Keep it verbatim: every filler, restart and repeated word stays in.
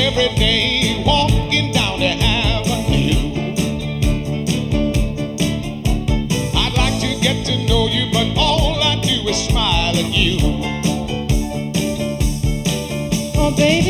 every day walking down the avenue. I'd like to get to know you, but all I do is smile at you. Oh, baby.